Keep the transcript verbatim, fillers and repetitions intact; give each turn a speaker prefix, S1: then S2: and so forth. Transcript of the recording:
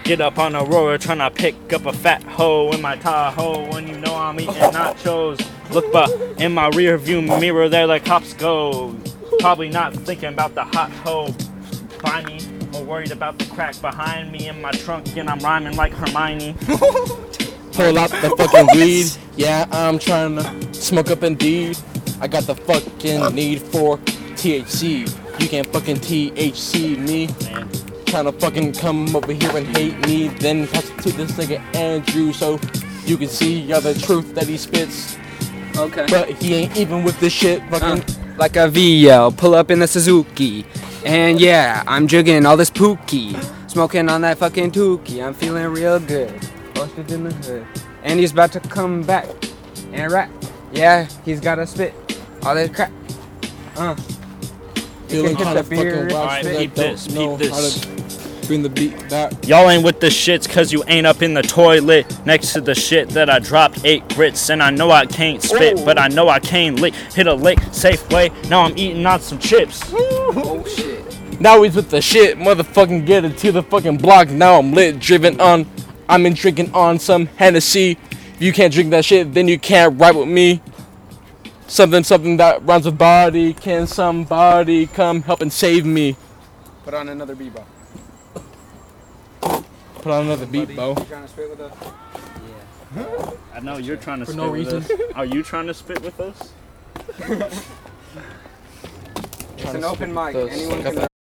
S1: Get up on Aurora, tryna pick up a fat hoe in my Tahoe. When you know I'm eating nachos. Look but in my rear view mirror, there the cops go. Probably not thinking about the hot hoe by me, or worried about the crack behind me in my trunk, and I'm rhyming like Hermione.
S2: Pull out the fucking weed. Yeah, I'm trying to smoke up indeed. I got the fucking need for T H C. You can't fucking T H C me.
S1: Man.
S2: Trying to fucking come over here and hate me. Then pass it to this nigga Andrew so you can see all the truth that he spits.
S3: Okay.
S2: But he ain't even with this shit. Fucking.
S3: Uh, like a V L, pull up in the Suzuki. And yeah, I'm jugging all this pookie. Smoking on that fucking tookie. I'm feeling real good. Posted in the hood. And he's about to come back and rap. Yeah, he's gotta spit all this crap. Uh.
S2: Feeling
S3: Get
S2: kind
S3: the
S2: of
S3: beer,
S2: fucking wild,
S1: Alright,
S2: so I
S1: peep
S2: don't
S1: this,
S2: know
S1: peep
S2: how
S1: this.
S2: to bring the beat back.
S1: Y'all ain't with the shits cause you ain't up in the toilet next to the shit that I dropped eight grits. And I know I can't spit,
S3: Oh.
S1: but I know I can't lick. Hit a lick, safe way, now I'm eating on some chips.
S3: Oh shit.
S2: Now he's with the shit, motherfucking get it to the fucking block. Now I'm lit, driven on. I'm in drinking on some Hennessy. If you can't drink that shit, then you can't ride with me. Something, something that rhymes with body. Can somebody come help and save me?
S3: Put on another bebop.
S2: Put on another beat, Bo.
S3: You trying to spit with us? Yeah.
S1: I know you're trying to
S2: For
S1: spit
S2: no
S1: with
S2: reason.
S1: us. Are you trying to spit with us?
S3: It's an open mic.
S2: Those-
S3: Anyone can